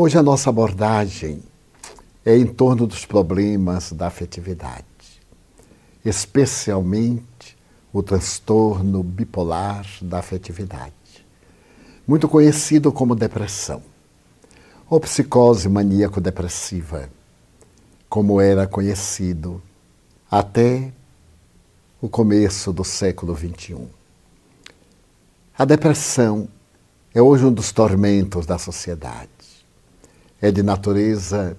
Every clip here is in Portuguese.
Hoje a nossa abordagem é em torno dos problemas da afetividade, especialmente o transtorno bipolar da afetividade, muito conhecido como depressão, ou psicose maníaco-depressiva, como era conhecido até o começo do século XXI. A depressão é hoje um dos tormentos da sociedade. É de natureza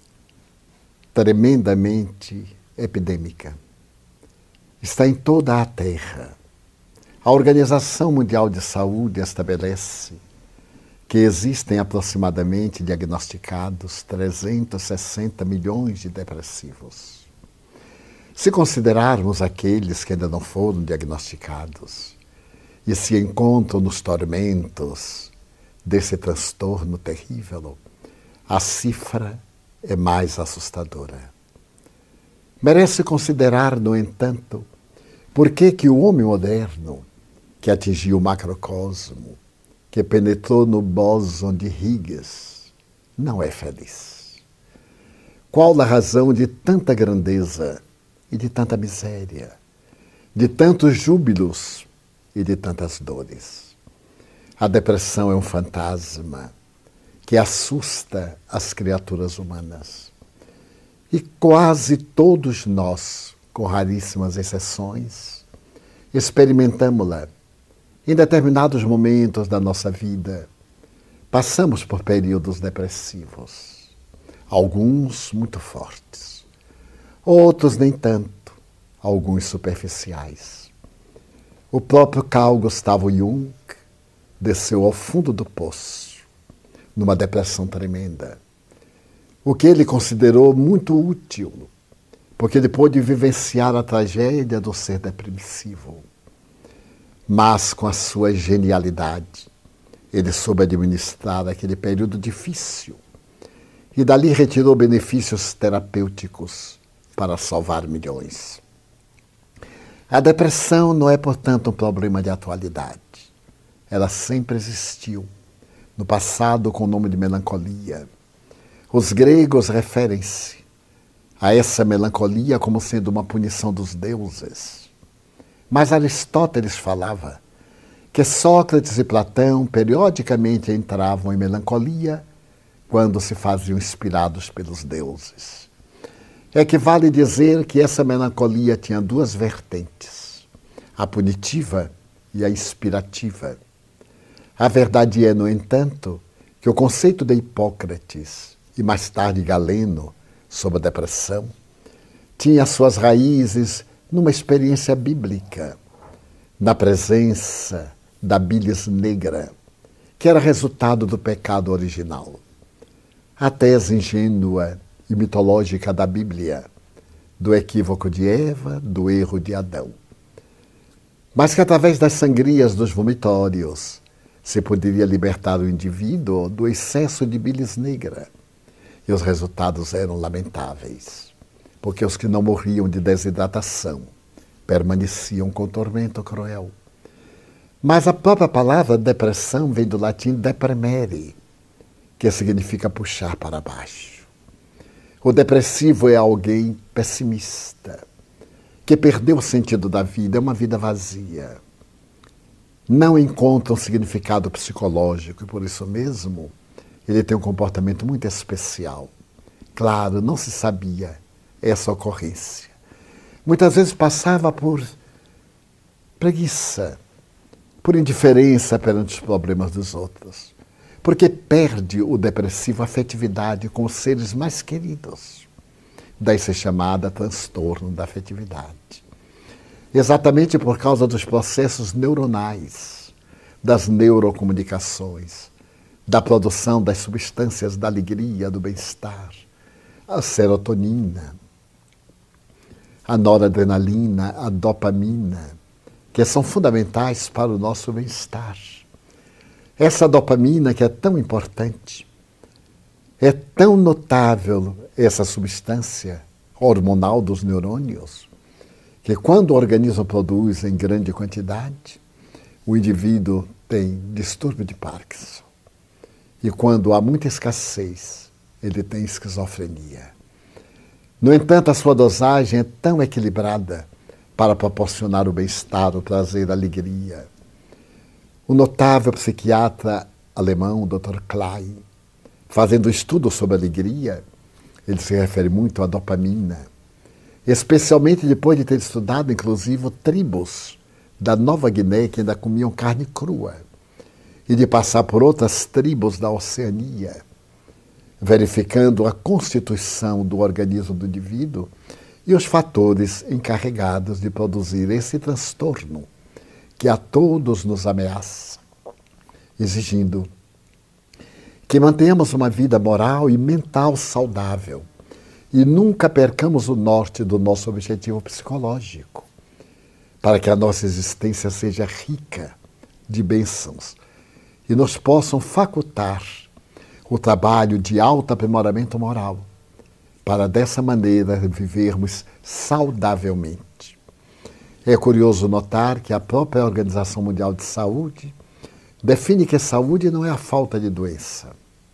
tremendamente epidêmica. Está em toda a Terra. A Organização Mundial de Saúde estabelece que existem aproximadamente diagnosticados 360 milhões de depressivos. Se considerarmos aqueles que ainda não foram diagnosticados e se encontram nos tormentos desse transtorno terrível, a cifra é mais assustadora. Merece considerar, no entanto, por que o homem moderno, que atingiu o macrocosmo, que penetrou no bóson de Higgs, não é feliz. Qual a razão de tanta grandeza e de tanta miséria, de tantos júbilos e de tantas dores? A depressão é um fantasma que assusta as criaturas humanas. E quase todos nós, com raríssimas exceções, experimentamos-la em determinados momentos da nossa vida. Passamos por períodos depressivos, alguns muito fortes, outros nem tanto, alguns superficiais. O próprio Carl Gustav Jung desceu ao fundo do poço, numa depressão tremenda, o que ele considerou muito útil, porque ele pôde vivenciar a tragédia do ser depressivo. Mas com a sua genialidade, ele soube administrar aquele período difícil e dali retirou benefícios terapêuticos para salvar milhões. A depressão não é, portanto, um problema de atualidade. Ela sempre existiu, no passado com o nome de melancolia. Os gregos referem-se a essa melancolia como sendo uma punição dos deuses. Mas Aristóteles falava que Sócrates e Platão periodicamente entravam em melancolia quando se faziam inspirados pelos deuses. É que vale dizer que essa melancolia tinha duas vertentes, a punitiva e a inspirativa. A verdade é, no entanto, que o conceito de Hipócrates e mais tarde Galeno sobre a depressão tinha suas raízes numa experiência bíblica, na presença da bilis negra, que era resultado do pecado original. A tese ingênua e mitológica da Bíblia, do equívoco de Eva, do erro de Adão. Mas que através das sangrias dos vomitórios se poderia libertar o indivíduo do excesso de bilis negra. E os resultados eram lamentáveis, porque os que não morriam de desidratação permaneciam com tormento cruel. Mas a própria palavra depressão vem do latim depremere, que significa puxar para baixo. O depressivo é alguém pessimista, que perdeu o sentido da vida, é uma vida vazia. Não encontra um significado psicológico e, por isso mesmo, ele tem um comportamento muito especial. Claro, não se sabia essa ocorrência. Muitas vezes passava por preguiça, por indiferença perante os problemas dos outros, porque perde o depressivo a afetividade com os seres mais queridos. Daí ser chamada transtorno da afetividade. Exatamente por causa dos processos neuronais, das neurocomunicações, da produção das substâncias da alegria, do bem-estar, a serotonina, a noradrenalina, a dopamina, que são fundamentais para o nosso bem-estar. Essa dopamina que é tão importante, é tão notável essa substância hormonal dos neurônios, que quando o organismo produz em grande quantidade, o indivíduo tem distúrbio de Parkinson. e quando há muita escassez, ele tem esquizofrenia. No entanto, a sua dosagem é tão equilibrada para proporcionar o bem-estar, o prazer, a alegria. O notável psiquiatra alemão, Dr. Klein, fazendo estudo sobre a alegria, ele se refere muito à dopamina, especialmente depois de ter estudado, inclusive, tribos da Nova Guiné que ainda comiam carne crua, e de passar por outras tribos da Oceania, verificando a constituição do organismo do indivíduo e os fatores encarregados de produzir esse transtorno que a todos nos ameaça, exigindo que mantenhamos uma vida moral e mental saudável e nunca percamos o norte do nosso objetivo psicológico, para que a nossa existência seja rica de bênçãos e nos possam facultar o trabalho de autoaprimoramento moral, para dessa maneira vivermos saudavelmente. É curioso notar que a própria Organização Mundial de Saúde define que saúde não é a falta de doença,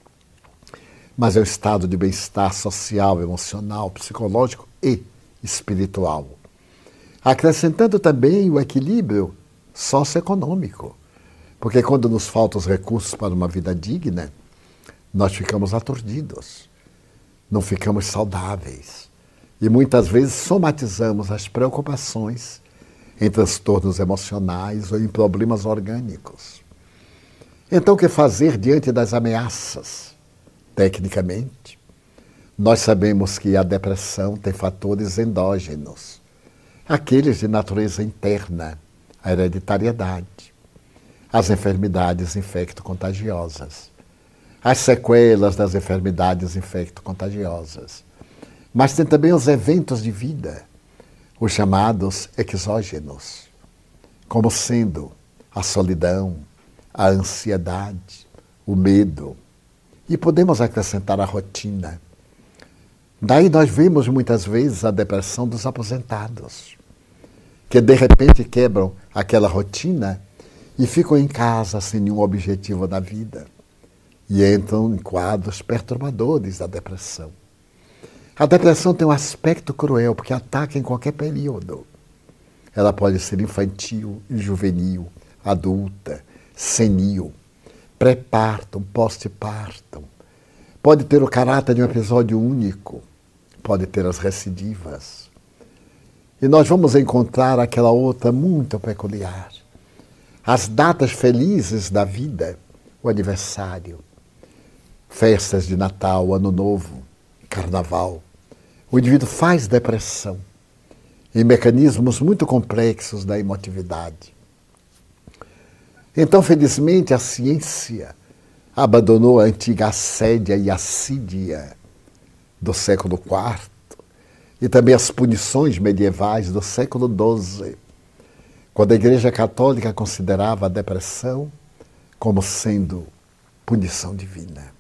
mas é o estado de bem-estar social, emocional, psicológico e espiritual, acrescentando também o equilíbrio socioeconômico, porque quando nos faltam os recursos para uma vida digna, nós ficamos aturdidos, não ficamos saudáveis e muitas vezes somatizamos as preocupações em transtornos emocionais ou em problemas orgânicos. Então, o que fazer diante das ameaças? Tecnicamente, nós sabemos que a depressão tem fatores endógenos, aqueles de natureza interna, a hereditariedade, as enfermidades infecto-contagiosas, as sequelas das enfermidades infecto-contagiosas. Mas tem também os eventos de vida, os chamados exógenos, como sendo a solidão, a ansiedade, o medo. E podemos acrescentar a rotina. Daí nós vemos muitas vezes a depressão dos aposentados, que de repente quebram aquela rotina e ficam em casa sem nenhum objetivo na vida. E entram em quadros perturbadores da depressão. A depressão tem um aspecto cruel, porque ataca em qualquer período. Ela pode ser infantil, juvenil, adulta, senil, pré-partum, pós-partum. Pode ter o caráter de um episódio único, pode ter as recidivas. E nós vamos encontrar aquela outra muito peculiar. As datas felizes da vida, o aniversário, festas de Natal, Ano Novo, Carnaval. O indivíduo faz depressão em mecanismos muito complexos da emotividade. Então, felizmente, a ciência abandonou a antiga assédia e assídia do século IV e também as punições medievais do século XII, quando a Igreja Católica considerava a depressão como sendo punição divina.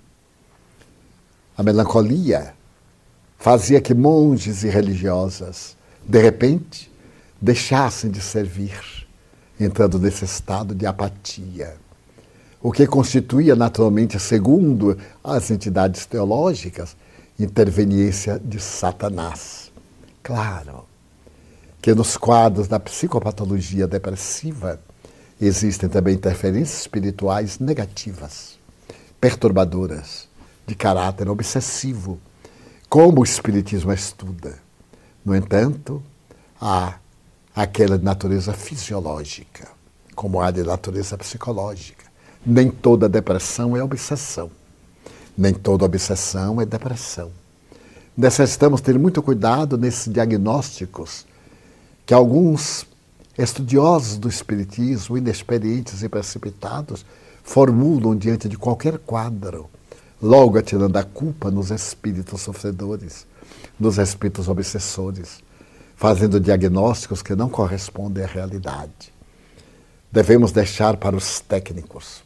A melancolia fazia que monges e religiosas, de repente, deixassem de servir, entrando nesse estado de apatia, o que constituía naturalmente, segundo as entidades teológicas, interveniência de Satanás. Claro que nos quadros da psicopatologia depressiva existem também interferências espirituais negativas, perturbadoras, de caráter obsessivo, como o Espiritismo estuda. No entanto, há aquela de natureza fisiológica, como há de natureza psicológica. Nem toda depressão é obsessão. Nem toda obsessão é depressão. Necessitamos ter muito cuidado nesses diagnósticos que alguns estudiosos do Espiritismo, inexperientes e precipitados, formulam diante de qualquer quadro, logo atirando a culpa nos espíritos sofredores, nos espíritos obsessores, fazendo diagnósticos que não correspondem à realidade. Devemos deixar para os técnicos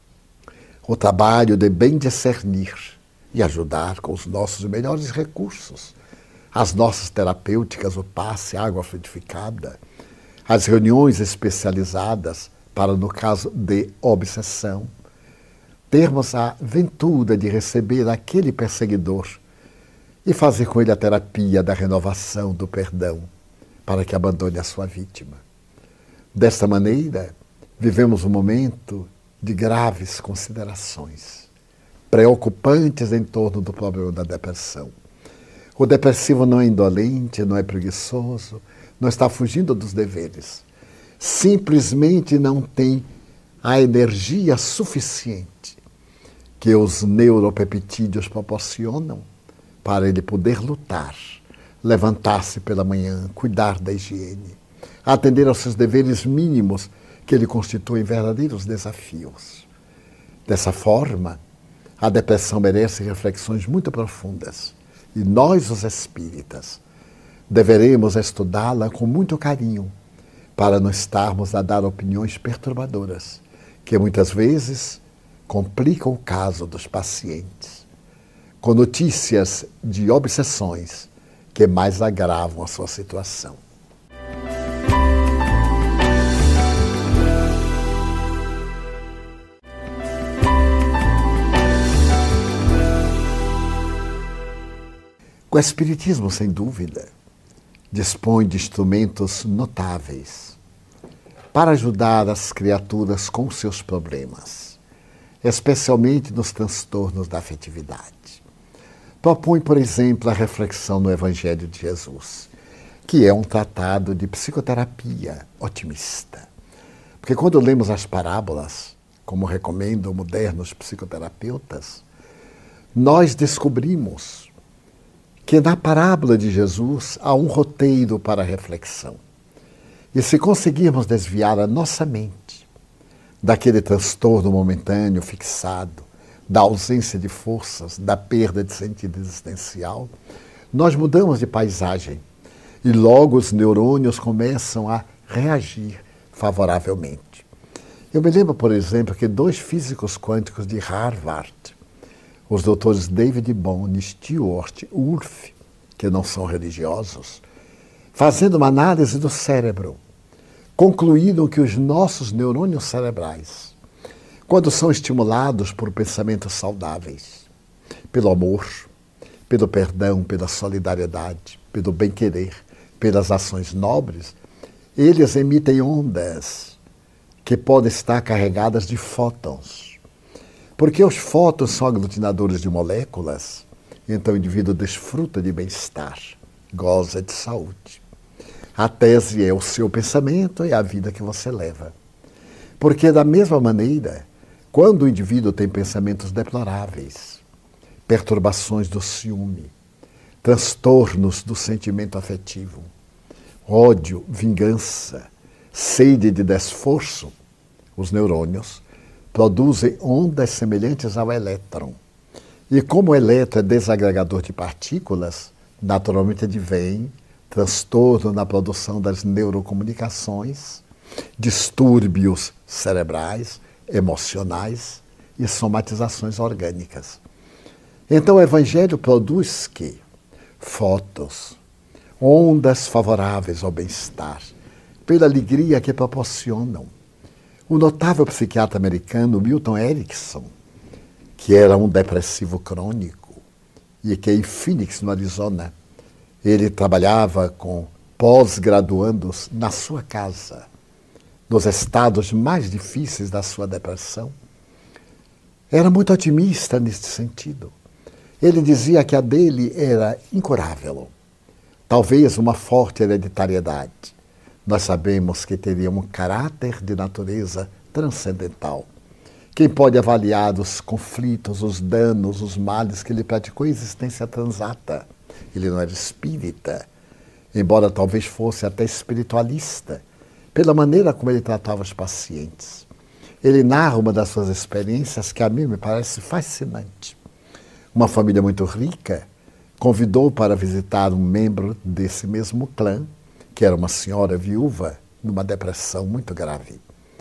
o trabalho de bem discernir e ajudar com os nossos melhores recursos, as nossas terapêuticas, o passe, a água frutificada, as reuniões especializadas para, no caso de obsessão, termos a ventura de receber aquele perseguidor e fazer com ele a terapia da renovação, do perdão, para que abandone a sua vítima. Desta maneira, vivemos um momento de graves considerações, preocupantes em torno do problema da depressão. O depressivo não é indolente, não é preguiçoso, não está fugindo dos deveres. Simplesmente não tem a energia suficiente que os neuropeptídeos proporcionam para ele poder lutar, levantar-se pela manhã, cuidar da higiene, atender aos seus deveres mínimos que lhe constituem verdadeiros desafios. Dessa forma, a depressão merece reflexões muito profundas e nós, os espíritas, deveremos estudá-la com muito carinho para não estarmos a dar opiniões perturbadoras que muitas vezes complicam o caso dos pacientes, com notícias de obsessões que mais agravam a sua situação. O Espiritismo, sem dúvida, dispõe de instrumentos notáveis para ajudar as criaturas com seus problemas, especialmente nos transtornos da afetividade. Propõe, por exemplo, a reflexão no Evangelho de Jesus, que é um tratado de psicoterapia otimista. Porque quando lemos as parábolas, como recomendam modernos psicoterapeutas, nós descobrimos que na parábola de Jesus há um roteiro para a reflexão. E se conseguirmos desviar a nossa mente daquele transtorno momentâneo fixado, da ausência de forças, da perda de sentido existencial, nós mudamos de paisagem e logo os neurônios começam a reagir favoravelmente. Eu me lembro, por exemplo, que 2 físicos quânticos de Harvard, os doutores David Bohm e Stewart Wolf, que não são religiosos, fazendo uma análise do cérebro, concluíram que os nossos neurônios cerebrais, quando são estimulados por pensamentos saudáveis, pelo amor, pelo perdão, pela solidariedade, pelo bem-querer, pelas ações nobres, eles emitem ondas que podem estar carregadas de fótons. Porque os fótons são aglutinadores de moléculas, então o indivíduo desfruta de bem-estar, goza de saúde. A tese é o seu pensamento e a vida que você leva. Porque, da mesma maneira, quando o indivíduo tem pensamentos deploráveis, perturbações do ciúme, transtornos do sentimento afetivo, ódio, vingança, sede de desforço, os neurônios produzem ondas semelhantes ao elétron. E como o elétron é desagregador de partículas, naturalmente advém transtorno na produção das neurocomunicações, distúrbios cerebrais, emocionais e somatizações orgânicas. Então o Evangelho produz que fótons, ondas favoráveis ao bem-estar, pela alegria que proporcionam. O notável psiquiatra americano Milton Erickson, que era um depressivo crônico e que em Phoenix, no Arizona, ele trabalhava com pós-graduandos na sua casa, nos estados mais difíceis da sua depressão. Era muito otimista nesse sentido. Ele dizia que a dele era incurável, talvez uma forte hereditariedade. Nós sabemos que teria um caráter de natureza transcendental. Quem pode avaliar os conflitos, os danos, os males que ele praticou em existência transata? Ele não era espírita, embora talvez fosse até espiritualista, pela maneira como ele tratava os pacientes. Ele narra uma das suas experiências que a mim me parece fascinante. Uma família muito rica convidou para visitar um membro desse mesmo clã, que era uma senhora viúva, numa depressão muito grave,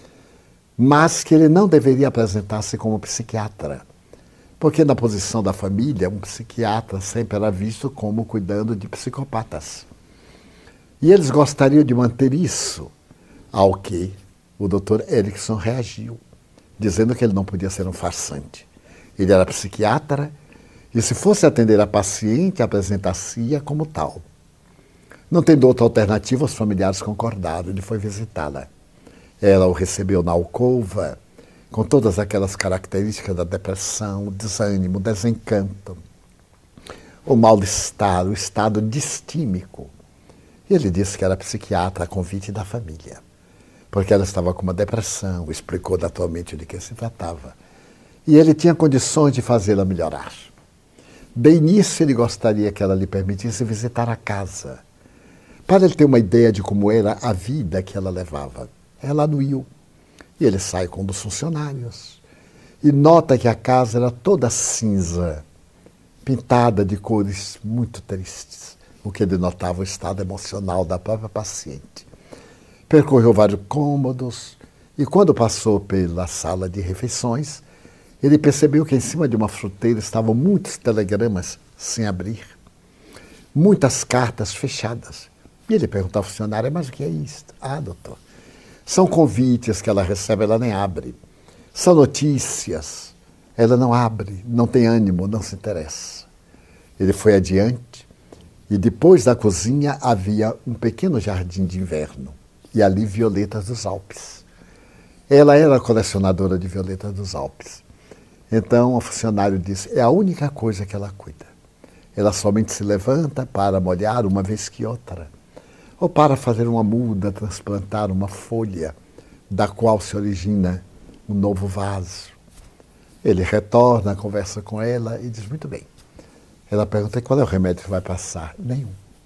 mas que ele não deveria apresentar-se como psiquiatra, porque na posição da família, um psiquiatra sempre era visto como cuidando de psicopatas. E eles gostariam de manter isso, ao que o Dr. Erickson reagiu, dizendo que ele não podia ser um farsante. Ele era psiquiatra e, se fosse atender a paciente, apresentar-se como tal. Não tendo outra alternativa, os familiares concordaram. Ele foi visitá-la. Ela o recebeu na alcova, com todas aquelas características da depressão, o desânimo, o desencanto, o mal-estar, o estado distímico. Ele disse que era psiquiatra a convite da família, porque ela estava com uma depressão, explicou naturalmente de que se tratava. E ele tinha condições de fazê-la melhorar. De início, ele gostaria que ela lhe permitisse visitar a casa, para ele ter uma ideia de como era a vida que ela levava. Ela anuiu. E ele sai com um dos funcionários e nota que a casa era toda cinza, pintada de cores muito tristes, o que denotava o estado emocional da própria paciente. Percorreu vários cômodos e, quando passou pela sala de refeições, ele percebeu que em cima de uma fruteira estavam muitos telegramas sem abrir, muitas cartas fechadas. E ele perguntou à funcionária: mas o que é isto? Ah, doutor, são convites que ela recebe, ela nem abre. São notícias, ela não abre, não tem ânimo, não se interessa. Ele foi adiante e depois da cozinha havia um pequeno jardim de inverno e ali violetas dos Alpes. Ela era colecionadora de violetas dos Alpes. Então o funcionário disse: é a única coisa que ela cuida. Ela somente se levanta para molhar uma vez que outra, ou para fazer uma muda, transplantar uma folha, da qual se origina um novo vaso. Ele retorna, conversa com ela e diz: muito bem. Ela pergunta: qual é o remédio que vai passar? Nenhum.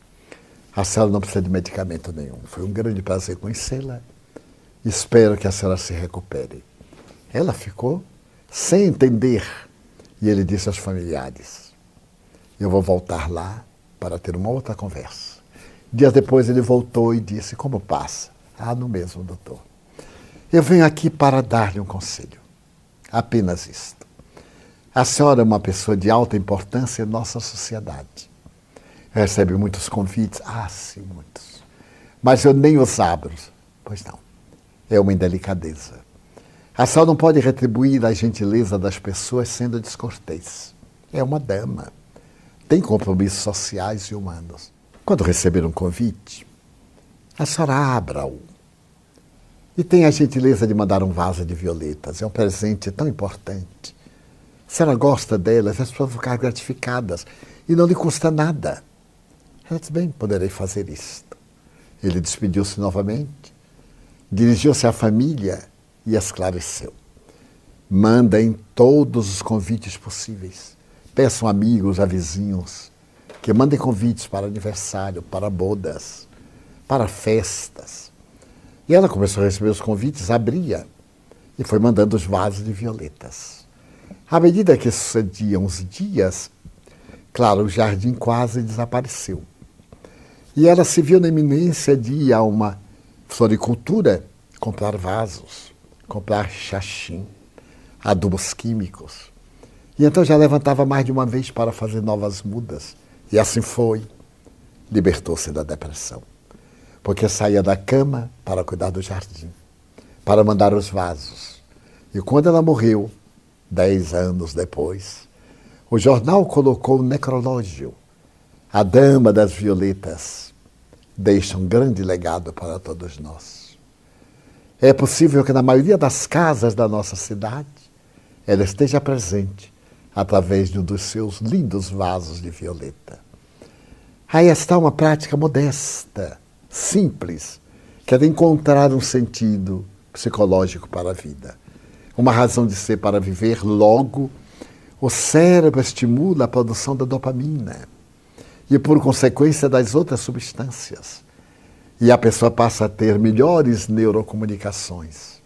A senhora não precisa de medicamento nenhum. Foi um grande prazer conhecê-la. Espero que a senhora se recupere. Ela ficou sem entender. E ele disse aos familiares: eu vou voltar lá para ter uma outra conversa. Dias depois ele voltou e disse: como passa? Ah, no mesmo, doutor. Eu venho aqui para dar-lhe um conselho. Apenas isto. A senhora é uma pessoa de alta importância em nossa sociedade. Recebe muitos convites. Ah, sim, muitos. Mas eu nem os abro. Pois não. É uma indelicadeza. A senhora não pode retribuir a gentileza das pessoas sendo descortês. É uma dama. Tem compromissos sociais e humanos. Quando receber um convite, a senhora abra-o. E tenha a gentileza de mandar um vaso de violetas. É um presente tão importante. A senhora gosta delas, as pessoas vão ficar gratificadas. E não lhe custa nada. Ela disse: bem, poderei fazer isto. Ele despediu-se novamente, dirigiu-se à família e esclareceu. Mandem todos os convites possíveis. Peçam amigos, a vizinhos, que mandem convites para aniversário, para bodas, para festas. E ela começou a receber os convites, abria e foi mandando os vasos de violetas. À medida que sucediam os dias, claro, o jardim quase desapareceu. E ela se viu na iminência de ir a uma floricultura, comprar vasos, comprar xaxim, adubos químicos. E então já levantava mais de uma vez para fazer novas mudas. E assim foi. Libertou-se da depressão. Porque saía da cama para cuidar do jardim, para mandar os vasos. E quando ela morreu, 10 anos depois, o jornal colocou um necrológio. A Dama das Violetas deixa um grande legado para todos nós. É possível que na maioria das casas da nossa cidade ela esteja presente através de um dos seus lindos vasos de violeta. Aí está uma prática modesta, simples, que é de encontrar um sentido psicológico para a vida. Uma razão de ser para viver. Logo, o cérebro estimula a produção da dopamina e, por consequência, das outras substâncias. E a pessoa passa a ter melhores neurocomunicações.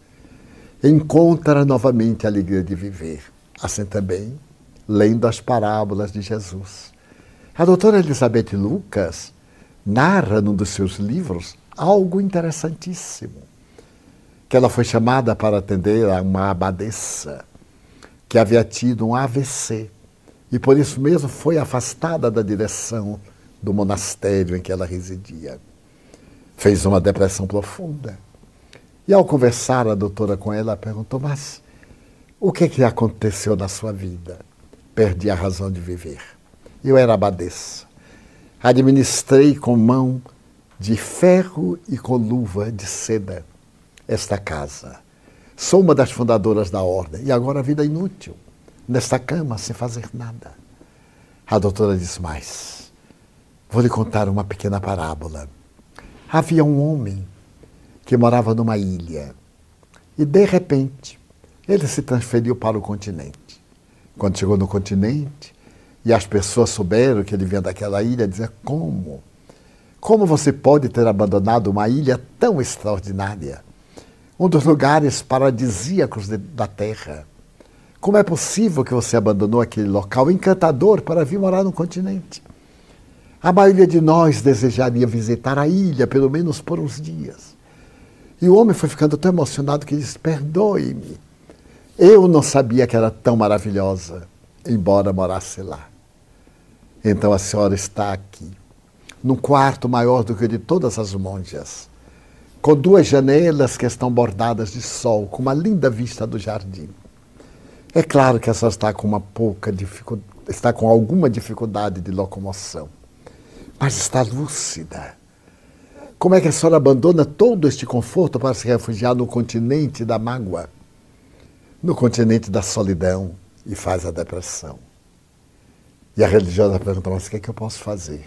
Encontra novamente a alegria de viver. Assim também, lendo as parábolas de Jesus. A doutora Elizabeth Lucas narra num dos seus livros algo interessantíssimo. Que ela foi chamada para atender a uma abadesa que havia tido um AVC e por isso mesmo foi afastada da direção do monastério em que ela residia. Fez uma depressão profunda. E ao conversar a doutora com ela, perguntou: mas O que aconteceu na sua vida? Perdi a razão de viver. Eu era abadesa. Administrei com mão de ferro e com luva de seda esta casa. Sou uma das fundadoras da ordem. E agora a vida é inútil. Nesta cama, sem fazer nada. A doutora diz mais. Vou lhe contar uma pequena parábola. Havia um homem que morava numa ilha. E, de repente, ele se transferiu para o continente. Quando chegou no continente, e as pessoas souberam que ele vinha daquela ilha, diziam, como? Como você pode ter abandonado uma ilha tão extraordinária? Um dos lugares paradisíacos da Terra. Como é possível que você abandonou aquele local encantador para vir morar no continente? A maioria de nós desejaria visitar a ilha, pelo menos por uns dias. E o homem foi ficando tão emocionado que disse, perdoe-me. Eu não sabia que era tão maravilhosa, embora morasse lá. Então a senhora está aqui, num quarto maior do que o de todas as monjas, com 2 janelas que estão bordadas de sol, com uma linda vista do jardim. É claro que a senhora está com alguma dificuldade de locomoção, mas está lúcida. Como é que a senhora abandona todo este conforto para se refugiar no continente da mágoa, no continente da solidão e faz a depressão? E a religiosa pergunta, mas o que é que eu posso fazer?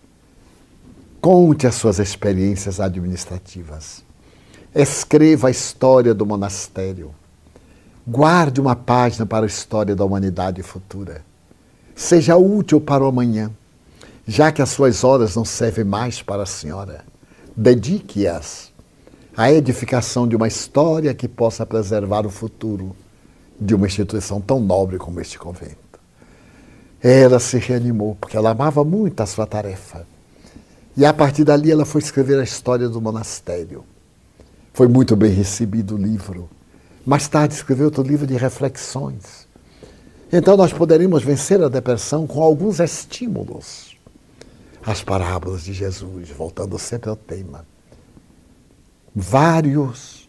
Conte as suas experiências administrativas. Escreva a história do monastério. Guarde uma página para a história da humanidade futura. Seja útil para o amanhã, já que as suas horas não servem mais para a senhora. Dedique-as à edificação de uma história que possa preservar o futuro de uma instituição tão nobre como este convento. Ela se reanimou, porque ela amava muito a sua tarefa. E a partir dali ela foi escrever a história do monastério. Foi muito bem recebido o livro. Mais tarde escreveu outro livro de reflexões. Então nós poderíamos vencer a depressão com alguns estímulos. As parábolas de Jesus, voltando sempre ao tema. Vários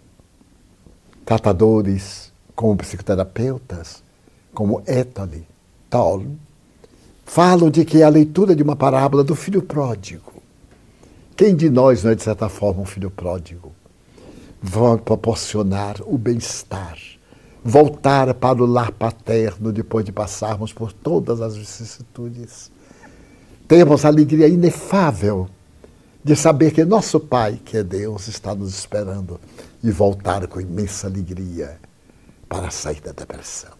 tratadores, como psicoterapeutas, como Ettore Tolle, falam de que é a leitura de uma parábola do filho pródigo. Quem de nós não é, de certa forma, um filho pródigo? Vão proporcionar o bem-estar, voltar para o lar paterno depois de passarmos por todas as vicissitudes. Temos a alegria inefável de saber que nosso Pai, que é Deus, está nos esperando e voltar com imensa alegria para sair da depressão.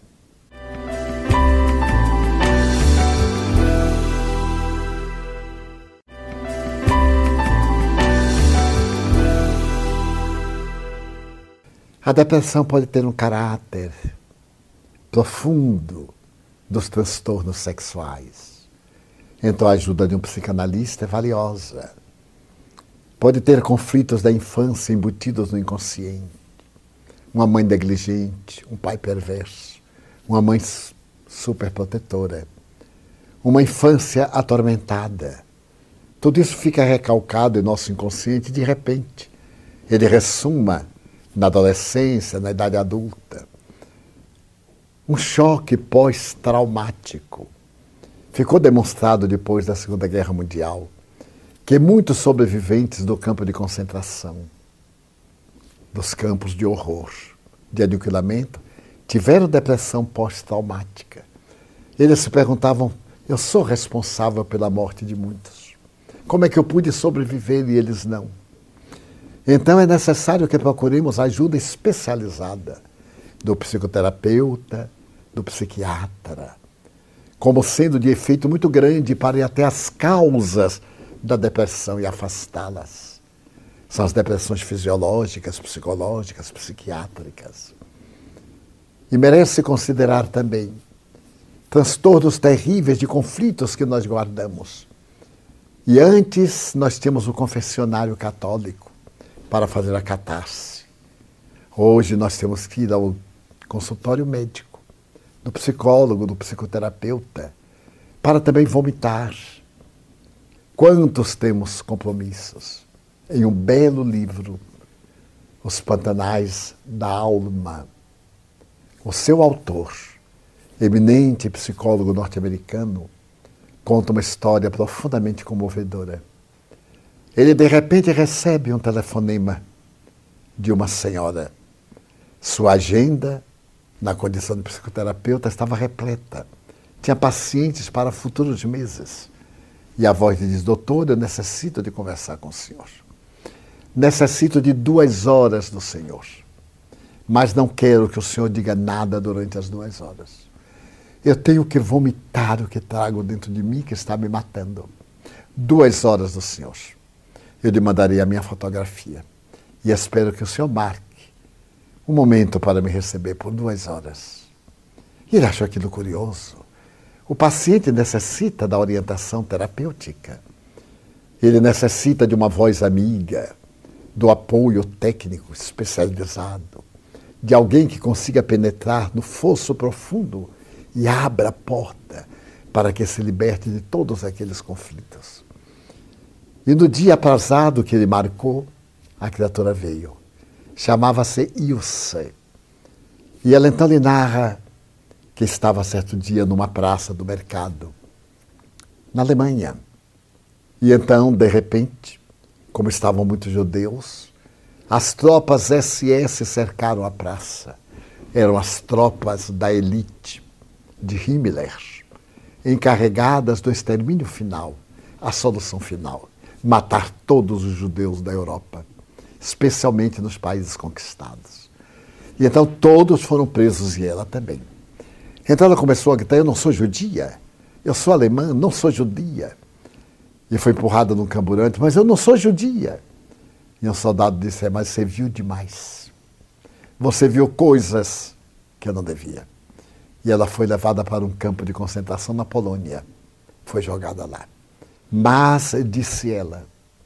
A depressão pode ter um caráter profundo dos transtornos sexuais. Então a ajuda de um psicanalista é valiosa. Pode ter conflitos da infância embutidos no inconsciente. Uma mãe negligente, um pai perverso, uma mãe superprotetora, uma infância atormentada. Tudo isso fica recalcado em nosso inconsciente e, de repente, ele ressuma na adolescência, na idade adulta. Um choque pós-traumático. Ficou demonstrado depois da Segunda Guerra Mundial que muitos sobreviventes do campo de concentração, dos campos de horror, de aniquilamento, tiveram depressão pós-traumática. Eles se perguntavam, eu sou responsável pela morte de muitos. Como é que eu pude sobreviver e eles não? Então é necessário que procuremos ajuda especializada do psicoterapeuta, do psiquiatra, como sendo de efeito muito grande para ir até as causas da depressão e afastá-las. São as depressões fisiológicas, psicológicas, psiquiátricas. E merece considerar também transtornos terríveis de conflitos que nós guardamos. E antes nós tínhamos o confessionário católico para fazer a catarse. Hoje nós temos que ir ao consultório médico, do psicólogo, do psicoterapeuta, para também vomitar. Quantos temos compromissos? Em um belo livro, Os Pantanais da Alma, O seu autor, eminente psicólogo norte-americano, conta uma história profundamente comovedora. Ele, de repente, recebe um telefonema de uma senhora. Sua agenda, na condição de psicoterapeuta, estava repleta. Tinha pacientes para futuros meses. E a voz lhe diz: doutor, eu necessito de conversar com o senhor. Necessito de 2 horas do senhor. Mas não quero que o senhor diga nada durante as 2 horas. Eu tenho que vomitar o que trago dentro de mim, que está me matando. 2 horas do senhor. Eu lhe mandarei a minha fotografia. E espero que o senhor marque um momento para me receber por 2 horas. E ele achou aquilo curioso. O paciente necessita da orientação terapêutica. Ele necessita de uma voz amiga, do apoio técnico especializado, de alguém que consiga penetrar no fosso profundo e abra a porta para que se liberte de todos aqueles conflitos. E no dia aprazado que ele marcou, a criatura veio. Chamava-se Ilse. E ela então lhe narra que estava certo dia numa praça do mercado, na Alemanha. E então, de repente, como estavam muitos judeus, as tropas SS cercaram a praça. Eram as tropas da elite de Himmler, encarregadas do extermínio final, a solução final, matar todos os judeus da Europa, especialmente nos países conquistados. E então todos foram presos e ela também. Então ela começou a gritar: eu não sou judia, eu sou alemã, não sou judia. E foi empurrada num camburante: mas eu não sou judia. E um soldado disse: mas você viu demais. Você viu coisas que eu não devia. E ela foi levada para um campo de concentração na Polônia. Foi jogada lá. Mas, disse ela,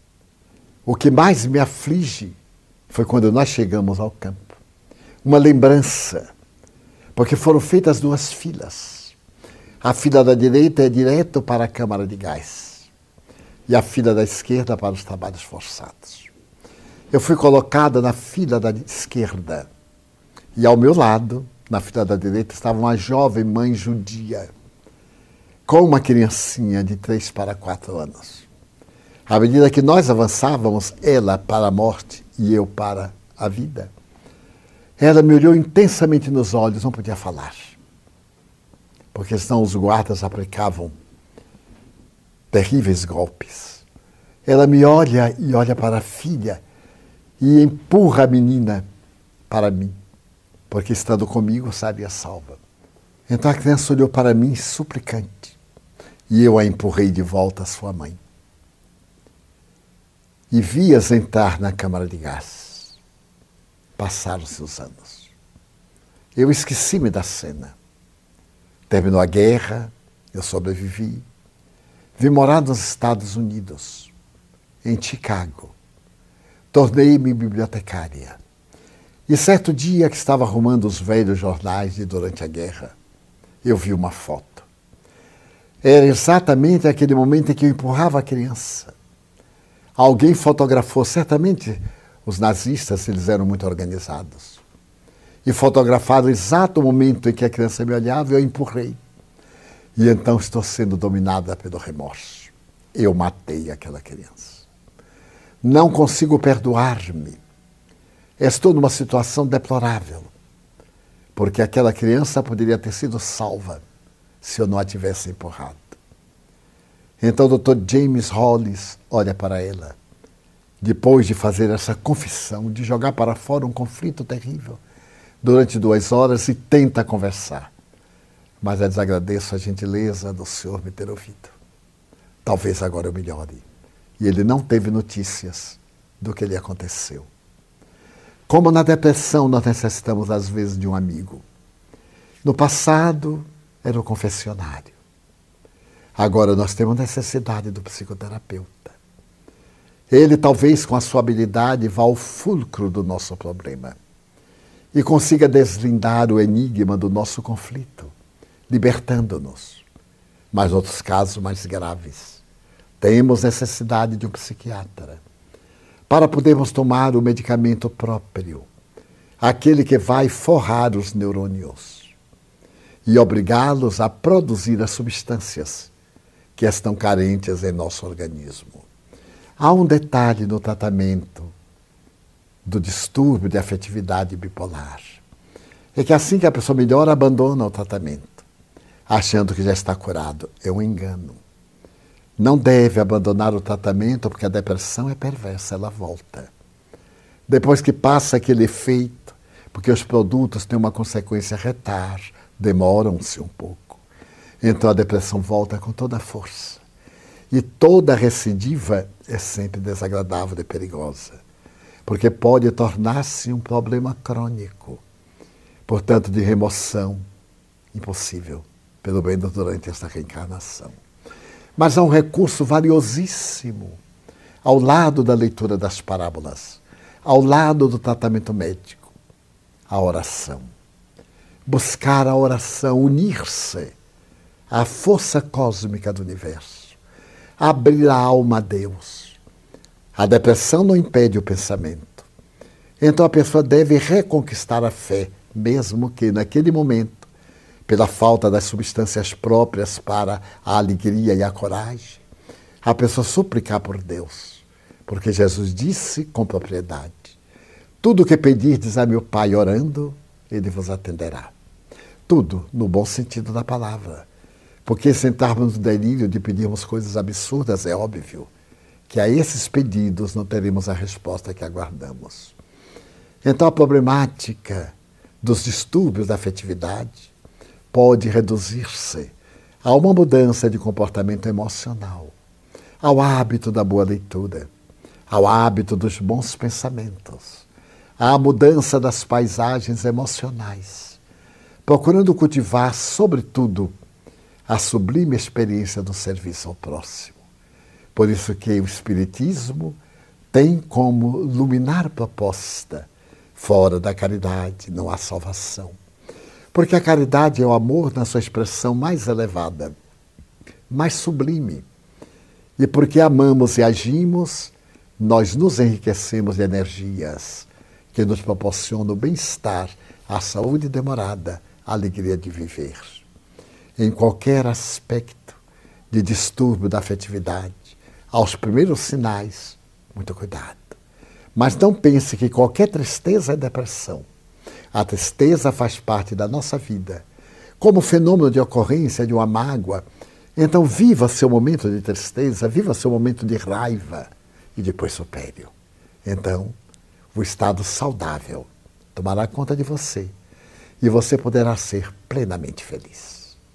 o que mais me aflige foi quando nós chegamos ao campo. Uma lembrança, porque foram feitas 2 filas. A fila da direita é direto para a câmara de gás e a fila da esquerda para os trabalhos forçados. Eu fui colocada na fila da esquerda e ao meu lado, na fila da direita, estava uma jovem mãe judia com uma criancinha de 3 para 4 anos. À medida que nós avançávamos, ela para a morte e eu para a vida, ela me olhou intensamente nos olhos, não podia falar, porque senão os guardas aplicavam terríveis golpes. Ela me olha e olha para a filha e empurra a menina para mim, porque estando comigo sabe a salva. Então a criança olhou para mim suplicante e eu a empurrei de volta à sua mãe. E vi-as entrar na câmara de gás. Passaram-se os anos. Eu esqueci-me da cena. Terminou a guerra, eu sobrevivi. Vim morar nos Estados Unidos, em Chicago. Tornei-me bibliotecária. E certo dia que estava arrumando os velhos jornais de durante a guerra, eu vi uma foto. Era exatamente aquele momento em que eu empurrava a criança. Alguém fotografou, certamente os nazistas, eles eram muito organizados, e fotografaram o exato momento em que a criança me olhava e eu empurrei. E então estou sendo dominada pelo remorso. Eu matei aquela criança. Não consigo perdoar-me. Estou numa situação deplorável, porque aquela criança poderia ter sido salva se eu não a tivesse empurrado. Então o Dr. James Hollis olha para ela, depois de fazer essa confissão, de jogar para fora um conflito terrível, durante 2 horas, e tenta conversar. Mas eu desagradeço a gentileza do senhor me ter ouvido. Talvez agora eu melhore. E ele não teve notícias do que lhe aconteceu. Como na depressão nós necessitamos às vezes de um amigo. No passado era o confessionário. Agora nós temos necessidade do psicoterapeuta. Ele talvez com a sua habilidade vá ao fulcro do nosso problema e consiga deslindar o enigma do nosso conflito, libertando-nos. Mas outros casos mais graves, temos necessidade de um psiquiatra para podermos tomar o medicamento próprio. aquele que vai forrar os neurônios e obrigá-los a produzir as substâncias que estão carentes em nosso organismo. Há um detalhe no tratamento do distúrbio de afetividade bipolar. É que assim que a pessoa melhora, abandona o tratamento, achando que já está curado. É um engano. Não deve abandonar o tratamento porque a depressão é perversa, ela volta. Depois que passa aquele efeito, porque os produtos têm uma consequência retar, demoram-se um pouco. Então a depressão volta com toda a força. E toda recidiva é sempre desagradável e perigosa, porque pode tornar-se um problema crônico, portanto de remoção impossível, pelo menos durante esta reencarnação. Mas há um recurso valiosíssimo ao lado da leitura das parábolas, ao lado do tratamento médico, a oração. Buscar a oração, unir-se à força cósmica do universo, abrir a alma a Deus. A depressão não impede o pensamento. Então a pessoa deve reconquistar a fé, mesmo que naquele momento, pela falta das substâncias próprias para a alegria e a coragem, a pessoa suplicar por Deus. Porque Jesus disse com propriedade: tudo o que pedirdes a meu Pai orando, Ele vos atenderá. Tudo no bom sentido da palavra. Porque se entrarmos no delírio de pedirmos coisas absurdas, é óbvio que a esses pedidos não teremos a resposta que aguardamos. Então a problemática dos distúrbios da afetividade pode reduzir-se a uma mudança de comportamento emocional, ao hábito da boa leitura, ao hábito dos bons pensamentos, à mudança das paisagens emocionais, procurando cultivar, sobretudo, a sublime experiência do serviço ao próximo. Por isso que o Espiritismo tem como luminar proposta: fora da caridade não há salvação. Porque a caridade é o amor na sua expressão mais elevada, mais sublime. E porque amamos e agimos, nós nos enriquecemos de energias que nos proporcionam o bem-estar, a saúde demorada, a alegria de viver. Em qualquer aspecto de distúrbio da afetividade, aos primeiros sinais, muito cuidado. Mas não pense que qualquer tristeza é depressão. A tristeza faz parte da nossa vida, como fenômeno de ocorrência de uma mágoa. Então viva seu momento de tristeza, viva seu momento de raiva e depois supere-o. Então, o estado saudável tomará conta de você e você poderá ser plenamente feliz.